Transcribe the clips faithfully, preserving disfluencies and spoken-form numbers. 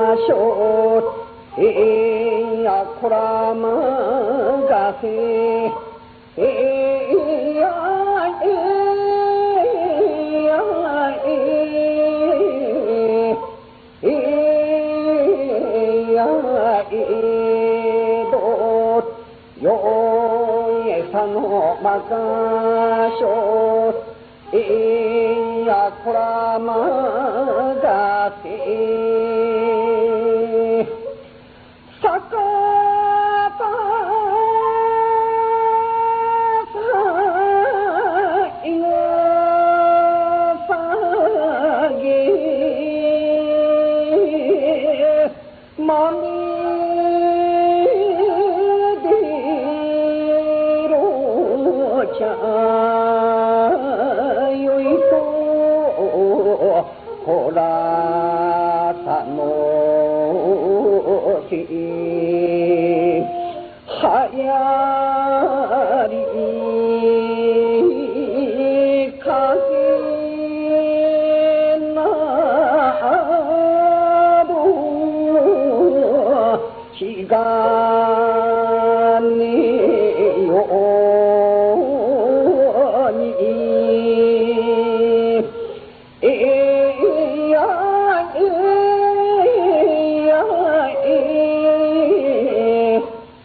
しょうえやこらまがせえやえやええやえどよえさのまかしょうえやこらまがせさかたさいがさげまみでろちゃよいとこらさのはやりかぜなど気がねようにえやえやえ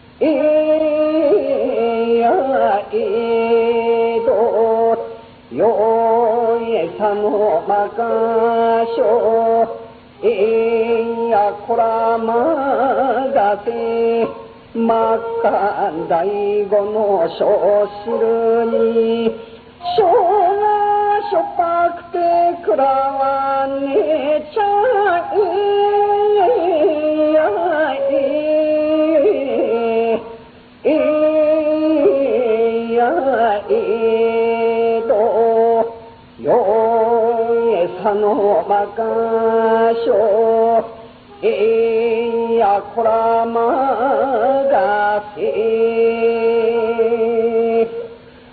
えやえどよえさのまかしょえやこらまがせまかんだいごのしょうしるにしょうがしょっぱくてくらわねちゃえやええやえどよえさのまかしょえやこらまがせ